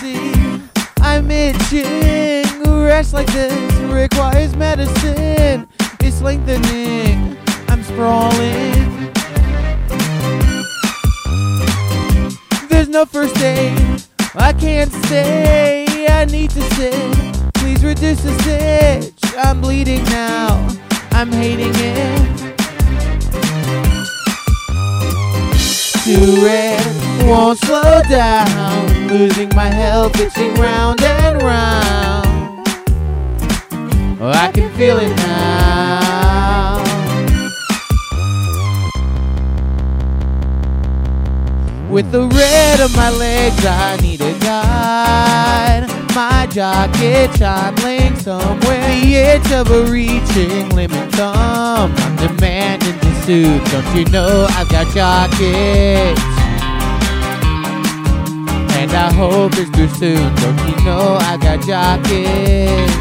see I'm itching. Rest like this requires medicine. It's lengthening, I'm sprawling. There's no first aid, I can't stay. I need to sit, please reduce the stitch. I'm bleeding now, I'm hating it. Too red, won't slow down. Losing my health, itching round and round. Oh, I can feel it now. With the red of my legs, I need a guide. My jock itch, I'm laying somewhere. The itch of a reaching limit thumb. I'm demanding to soothe. Don't you know I've got jock itch? And I hope it's too soon. Don't you know I got jock itch?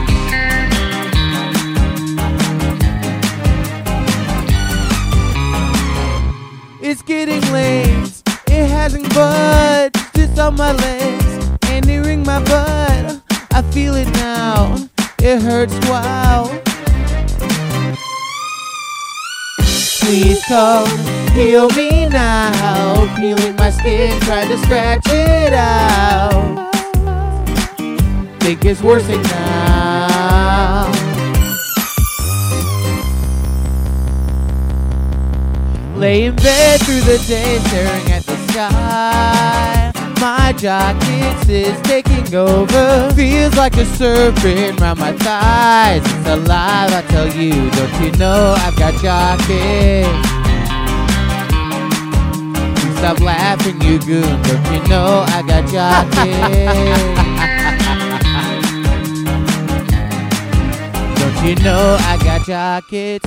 It's getting late. It hasn't budged. It's on my legs and nearing my butt. I feel it now. It hurts, wow. Please come heal me now. Peeling my skin, trying to scratch it out. Think it's worsening now. Lay in bed through the day, staring at the sky. My jock itch is taking over. Feels like a serpent round my thighs. It's alive, I tell you. Don't you know I've got jock itch? Please stop laughing, you goon. Don't you know I got jock itch? Don't you know I got jock itch?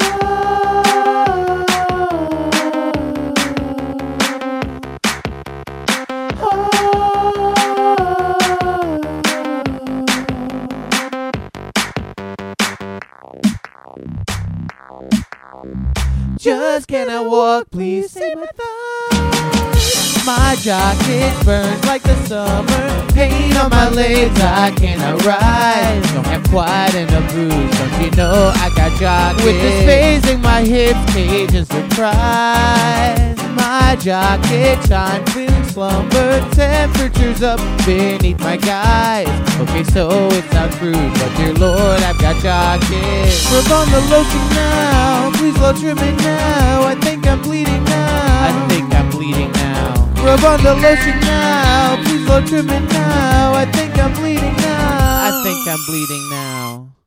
Just can I walk, please save my thighs. My jock itch burns like the summer. Pain on my legs, I cannot rise. Don't have quite enough booze. Don't you know I got jock itch? With this phasing my hips, cage and surprise. My jock itch, I'm feeling slumber. Temperature's up beneath my guys. Okay, so it's not crude, but dear Lord, I've got jock itch. Rub on the lotion now, please Lord trim it now. I think I'm bleeding now. I think I'm bleeding now. Rub on the lotion now, please Lord trim it now. I think I'm bleeding now. I think I'm bleeding now.